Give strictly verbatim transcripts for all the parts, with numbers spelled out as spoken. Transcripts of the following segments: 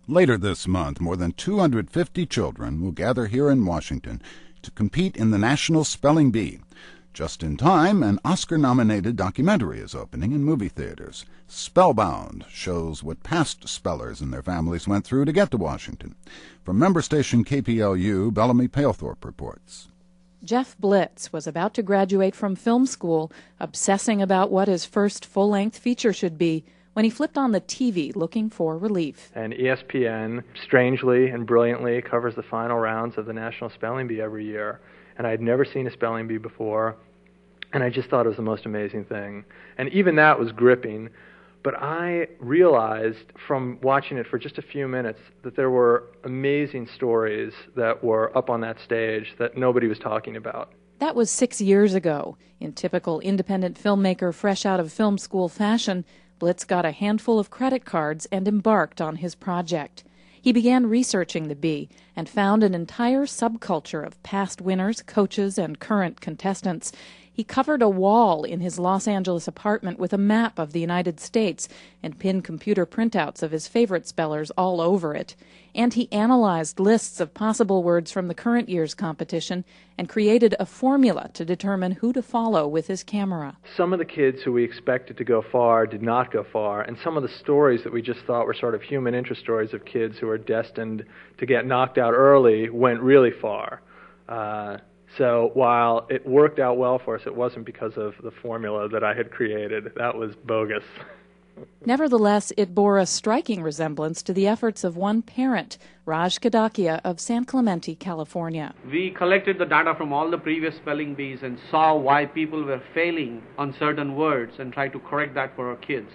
Later this month, more than two hundred fifty children will gather here in Washington to compete in the National Spelling Bee. Just in time, an Oscar-nominated documentary is opening in movie theaters. Spellbound shows what past spellers and their families went through to get to Washington. From member station K P L U, Bellamy Palethorpe reports. Jeff Blitz was about to graduate from film school, obsessing about what his first full-length feature should be, when he flipped on the T V looking for relief. And E S P N, strangely and brilliantly, covers the final rounds of the National Spelling Bee every year. And I'd never seen a spelling bee before, and I just thought it was the most amazing thing. And even that was gripping. But I realized from watching it for just a few minutes that there were amazing stories that were up on that stage that nobody was talking about. That was six years ago. In typical independent filmmaker fresh out of film school fashion, Blitz got a handful of credit cards and embarked on his project. He began researching the bee and found an entire subculture of past winners, coaches, and current contestants. He covered a wall in his Los Angeles apartment with a map of the United States and pinned computer printouts of his favorite spellers all over it. And he analyzed lists of possible words from the current year's competition and created a formula to determine who to follow with his camera. Some of the kids who we expected to go far did not go far, and some of the stories that we just thought were sort of human interest stories of kids who are destined to get knocked out early went really far. Uh, So while it worked out well for us, it wasn't because of the formula that I had created. That was bogus. Nevertheless, it bore a striking resemblance to the efforts of one parent, Raj Kadakia of San Clemente, California. We collected the data from all the previous spelling bees and saw why people were failing on certain words and tried to correct that for our kids.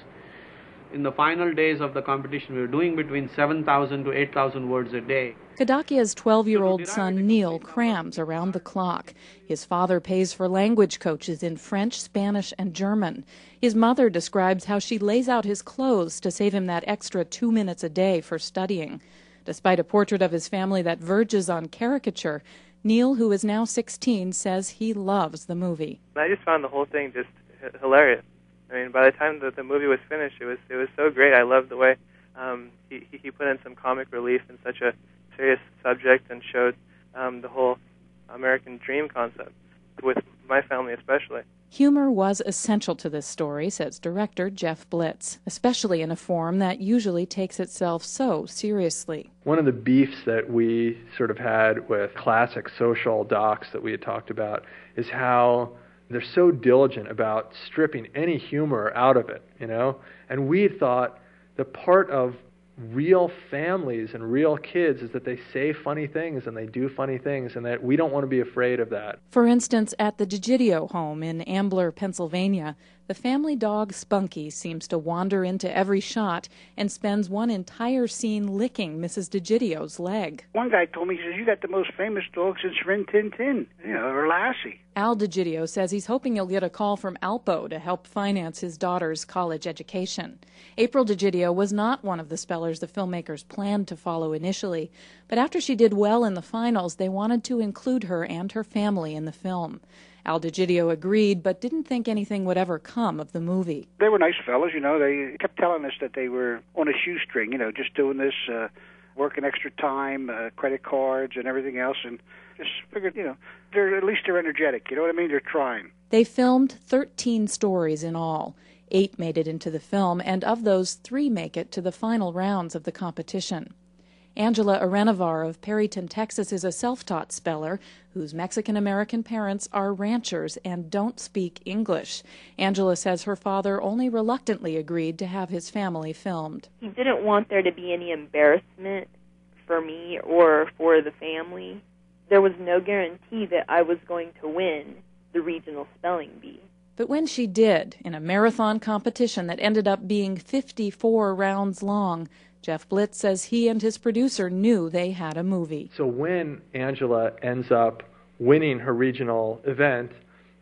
In the final days of the competition, we were doing between seven thousand to eight thousand words a day. Kadakia's twelve-year-old son, Neil, crams around the clock. His father pays for language coaches in French, Spanish, and German. His mother describes how she lays out his clothes to save him that extra two minutes a day for studying. Despite a portrait of his family that verges on caricature, Neil, who is now sixteen, says he loves the movie. I just found the whole thing just h- hilarious. I mean, by the time that the movie was finished, it was it was so great. I loved the way um, he he put in some comic relief in such a serious subject and showed um, the whole American dream concept with my family especially. Humor was essential to this story, says director Jeff Blitz, especially in a form that usually takes itself so seriously. One of the beefs that we sort of had with classic social docs that we had talked about is how they're so diligent about stripping any humor out of it, you know? And we thought the part of real families and real kids is that they say funny things and they do funny things, and that we don't want to be afraid of that. For instance, at the DeGidio home in Ambler, Pennsylvania, the family dog Spunky seems to wander into every shot and spends one entire scene licking Missus DeGidio's leg. One guy told me, he says, "You got the most famous dog since Rin Tin Tin, you know, or Lassie." Al DeGidio says he's hoping he'll get a call from Alpo to help finance his daughter's college education. April DeGidio was not one of the spellers the filmmakers planned to follow initially, but after she did well in the finals, they wanted to include her and her family in the film. Al DeGidio agreed, but didn't think anything would ever come of the movie. They were nice fellows, you know. They kept telling us that they were on a shoestring, you know, just doing this, uh, working extra time, uh, credit cards and everything else, and just figured, you know, they're at least they're energetic, you know what I mean? They're trying. They filmed thirteen stories in all. Eight made it into the film, and of those, three make it to the final rounds of the competition. Angela Arenovar of Perryton, Texas, is a self-taught speller whose Mexican-American parents are ranchers and don't speak English. Angela says her father only reluctantly agreed to have his family filmed. He didn't want there to be any embarrassment for me or for the family. There was no guarantee that I was going to win the regional spelling bee. But when she did, in a marathon competition that ended up being fifty-four rounds long, Jeff Blitz says he and his producer knew they had a movie. So when Angela ends up winning her regional event,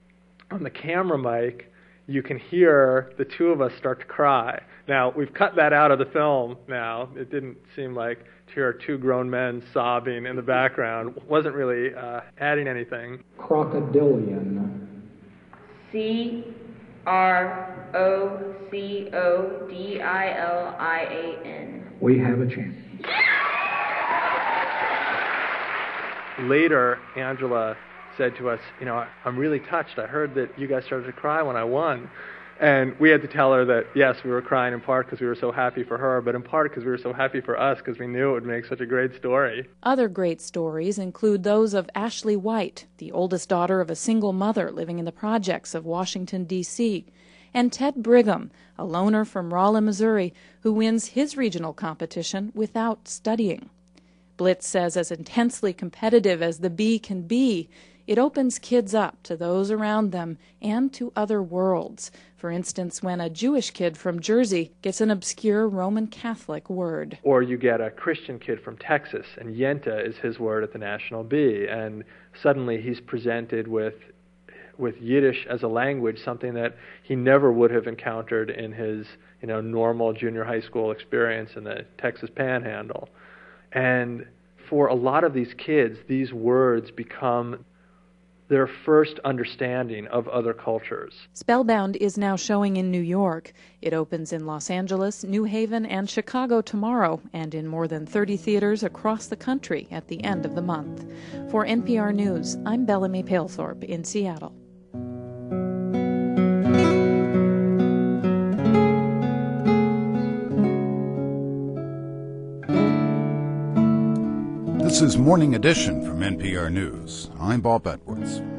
on the camera mic, you can hear the two of us start to cry. Now, we've cut that out of the film now. It didn't seem like to hear two grown men sobbing in the background. It wasn't really uh, adding anything. Crocodilian. C R O C O D I L I A N. We have a chance. later, Angela said to us, you know, I'm really touched. I heard that you guys started to cry when I won. And we had to tell her that, yes, we were crying in part because we were so happy for her, but in part because we were so happy for us because we knew it would make such a great story. Other great stories include those of Ashley White, the oldest daughter of a single mother living in the projects of Washington, D C, and Ted Brigham, a loner from Rolla, Missouri, who wins his regional competition without studying. Blitz says as intensely competitive as the bee can be, it opens kids up to those around them and to other worlds. For instance, when a Jewish kid from Jersey gets an obscure Roman Catholic word. Or you get a Christian kid from Texas, and Yenta is his word at the National Bee, and suddenly he's presented with with Yiddish as a language, something that he never would have encountered in his, you know, normal junior high school experience in the Texas Panhandle. And for a lot of these kids, these words become their first understanding of other cultures. Spellbound is now showing in New York. It opens in Los Angeles, New Haven, and Chicago tomorrow, and in more than thirty theaters across the country at the end of the month. For N P R News, I'm Bellamy Palethorpe in Seattle. This is Morning Edition from N P R News. I'm Bob Edwards.